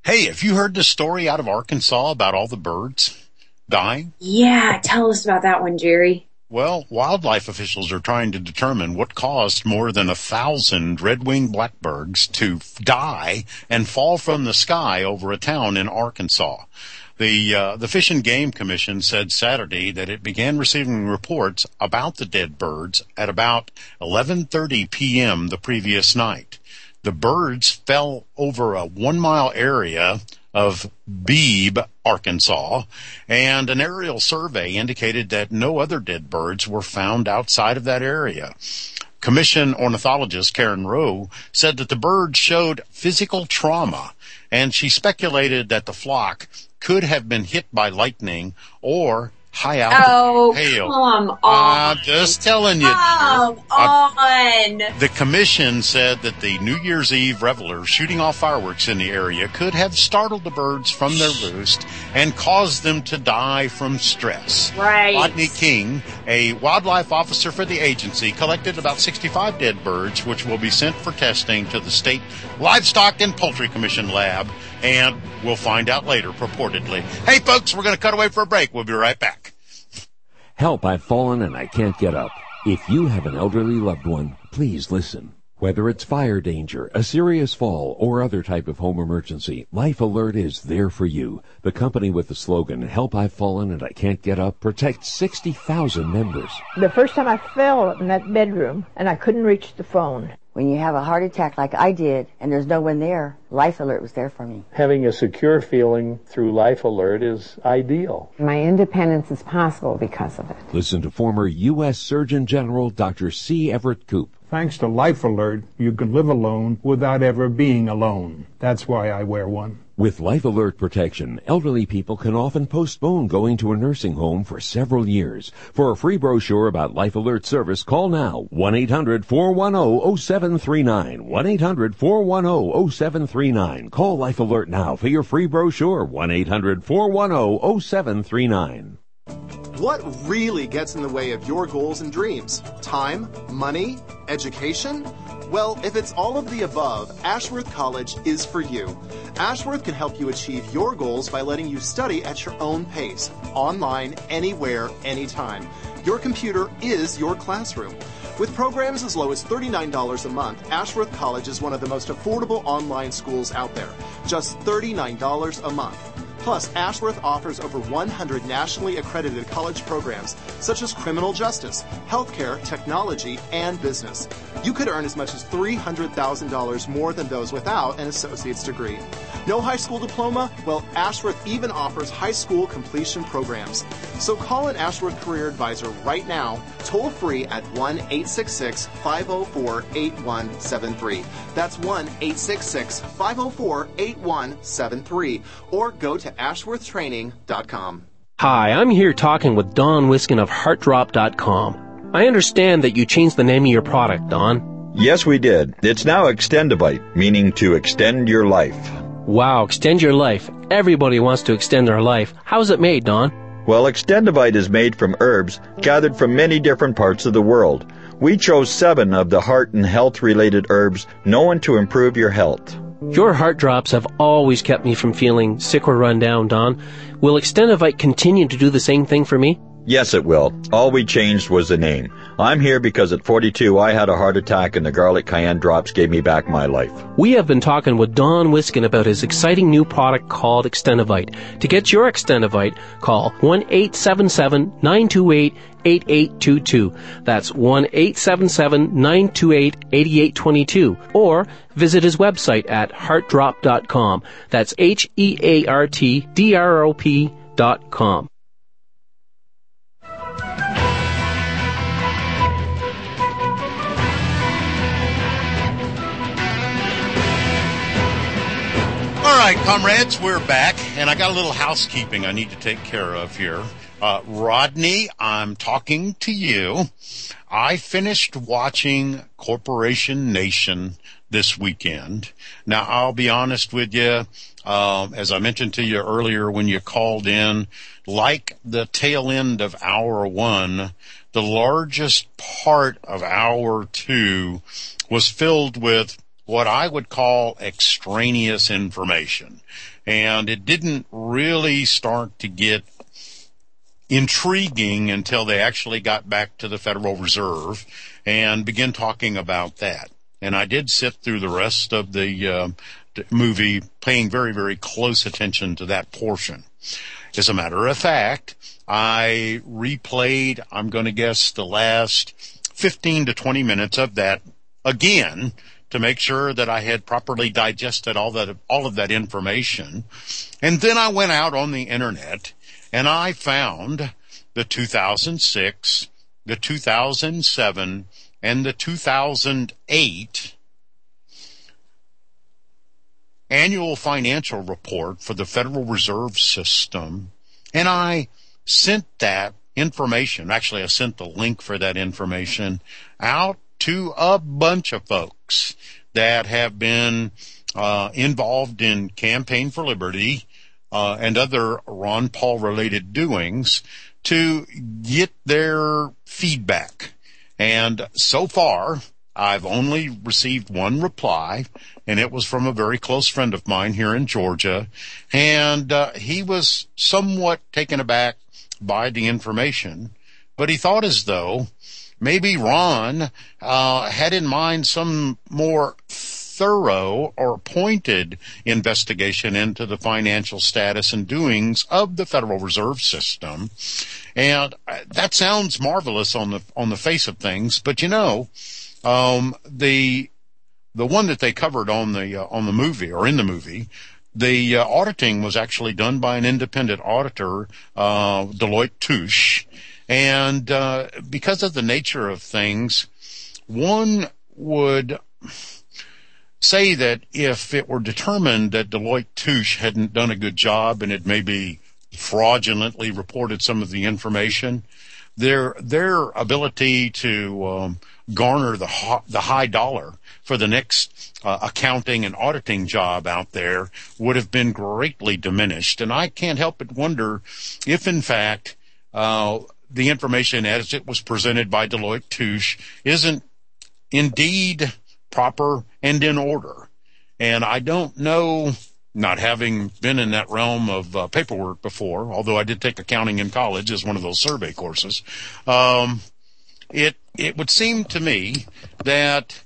Hey, have you heard the story out of Arkansas about all the birds dying? Yeah, tell us about that one, Jerry. Well, wildlife officials are trying to determine what caused more than a thousand red-winged blackbirds to die and fall from the sky over a town in Arkansas. The uh, the Fish and Game Commission said Saturday that it began receiving reports about the dead birds at about eleven thirty p.m. the previous night. The birds fell over a one-mile area of Beebe, Arkansas, and an aerial survey indicated that no other dead birds were found outside of that area. Commission ornithologist Karen Rowe said that the birds showed physical trauma, and she speculated that the flock could have been hit by lightning or high altitude oh, hail. Come on. I'm just telling you. Come on. The commission said that the New Year's Eve revelers shooting off fireworks in the area could have startled the birds from their roost and caused them to die from stress. Right. Rodney King, a wildlife officer for the agency, collected about sixty-five dead birds, which will be sent for testing to the State Livestock and Poultry Commission lab, and we'll find out later, purportedly. Hey, folks, we're going to cut away for a break. We'll be right back. Help, I've fallen and I can't get up. If you have an elderly loved one, please listen. Whether it's fire danger, a serious fall, or other type of home emergency, Life Alert is there for you. The company with the slogan, Help, I've fallen and I can't get up, protects sixty thousand members. The first time I fell in that bedroom and I couldn't reach the phone. When you have a heart attack like I did and there's no one there, Life Alert was there for me. Having a secure feeling through Life Alert is ideal. My independence is possible because of it. Listen to former U S Surgeon General Doctor C. Everett Koop. Thanks to Life Alert, you can live alone without ever being alone. That's why I wear one. With Life Alert protection, elderly people can often postpone going to a nursing home for several years. For a free brochure about Life Alert service, call now one eight hundred four one zero zero seven three nine. one eight hundred four one zero zero seven three nine. Call Life Alert now for your free brochure. one eight hundred four one zero zero seven three nine. What really gets in the way of your goals and dreams? Time? Money? Education? Well, if it's all of the above, Ashworth College is for you. Ashworth can help you achieve your goals by letting you study at your own pace, online, anywhere, anytime. Your computer is your classroom. With programs as low as thirty-nine dollars a month, Ashworth College is one of the most affordable online schools out there. Just thirty-nine dollars a month. Plus, Ashworth offers over one hundred nationally accredited college programs, such as criminal justice, healthcare, technology, and business. You could earn as much as three hundred thousand dollars more than those without an associate's degree. No high school diploma? Well, Ashworth even offers high school completion programs. So call an Ashworth Career Advisor right now, toll free at one eight six six, five zero four, eight one seven three. That's one eight six six, five zero four, eight one seven three. Or go to ashworth training dot com. Hi, I'm here talking with Don Wiskin of heart drop dot com. I understand that you changed the name of your product, Don. Yes, we did. It's now Extendivite, meaning to extend your life. Wow, extend your life. Everybody wants to extend their life. How's it made, Don? Well, Extendivite is made from herbs gathered from many different parts of the world. We chose seven of the heart and health-related herbs known to improve your health. Your heart drops have always kept me from feeling sick or run down, Don. Will Extendivite continue to do the same thing for me? Yes, it will. All we changed was the name. I'm here because at forty-two I had a heart attack and the garlic cayenne drops gave me back my life. We have been talking with Don Wiskin about his exciting new product called Extendivite. To get your Extendivite, call one eight seven seven, nine two eight, eight eight two two. That's one eight seven seven, nine two eight, eight eight two two. Or visit his website at heart drop dot com. That's H E A R T D R O P dot com. All right, comrades, we're back, and I got a little housekeeping I need to take care of here. Uh, Rodney, I'm talking to you. I finished watching Corporation Nation this weekend. Now, I'll be honest with you, um, as I mentioned to you earlier when you called in, like the tail end of hour one, the largest part of hour two was filled with what I would call extraneous information. And it didn't really start to get intriguing until they actually got back to the Federal Reserve and began talking about that. And I did sit through the rest of the uh, movie paying very, very close attention to that portion. As a matter of fact, I replayed, I'm going to guess, the last fifteen to twenty minutes of that again to make sure that I had properly digested all that, all of that information. And then I went out on the internet and I found the two thousand six, the two thousand seven, and the two thousand eight annual financial report for the Federal Reserve System, and I sent that information, actually I sent the link for that information out to a bunch of folks that have been uh, involved in Campaign for Liberty uh, and other Ron Paul related doings to get their feedback. And so far, I've only received one reply, and it was from a very close friend of mine here in Georgia, and uh, he was somewhat taken aback by the information, but he thought as though maybe Ron uh, had in mind some more thorough or pointed investigation into the financial status and doings of the Federal Reserve System. And that sounds marvelous on the on the face of things, but you know, um, the the one that they covered on the uh, on the movie or in the movie, the uh, auditing was actually done by an independent auditor, uh, Deloitte Touche, and uh, because of the nature of things, one would say that if it were determined that Deloitte Touche hadn't done a good job and had maybe fraudulently reported some of the information, their their ability to um, garner the ho- the high dollar for the next uh, accounting and auditing job out there would have been greatly diminished. And I can't help but wonder if, in fact, uh, the information as it was presented by Deloitte Touche isn't indeed proper and in order. And I don't know, not having been in that realm of uh, paperwork before, although I did take accounting in college as one of those survey courses, um, it it would seem to me that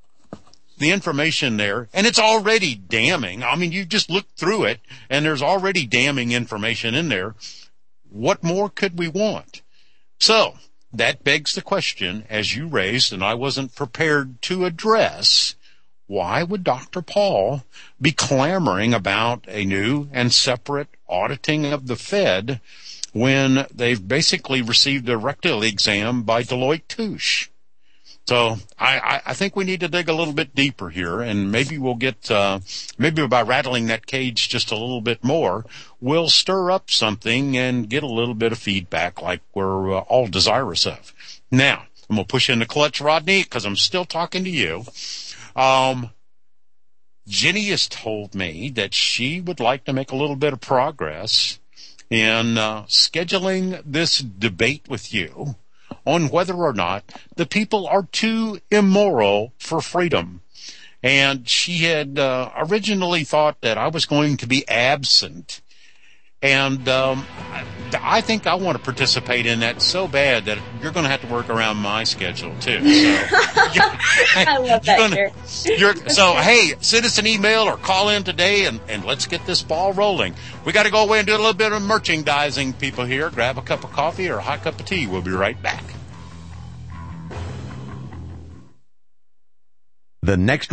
the information there, and it's already damning. I mean, you just look through it, and there's already damning information in there. What more could we want? So that begs the question, as you raised, and I wasn't prepared to address, why would Doctor Paul be clamoring about a new and separate auditing of the Fed when they've basically received a rectal exam by Deloitte Touche? So I, I think we need to dig a little bit deeper here, and maybe we'll get, uh, maybe by rattling that cage just a little bit more, we'll stir up something and get a little bit of feedback like we're uh, all desirous of. Now, I'm going to push in the clutch, Rodney, because I'm still talking to you. Um, Jenny has told me that she would like to make a little bit of progress in uh, scheduling this debate with you on whether or not the people are too immoral for freedom. And she had uh, originally thought that I was going to be absent. And um, I think I want to participate in that so bad that you're going to have to work around my schedule, too. So, I love that, gonna, you're, So, hey, send us an email or call in today, and, and let's get this ball rolling. We got to go away and do a little bit of merchandising, people here. Grab a cup of coffee or a hot cup of tea. We'll be right back. The next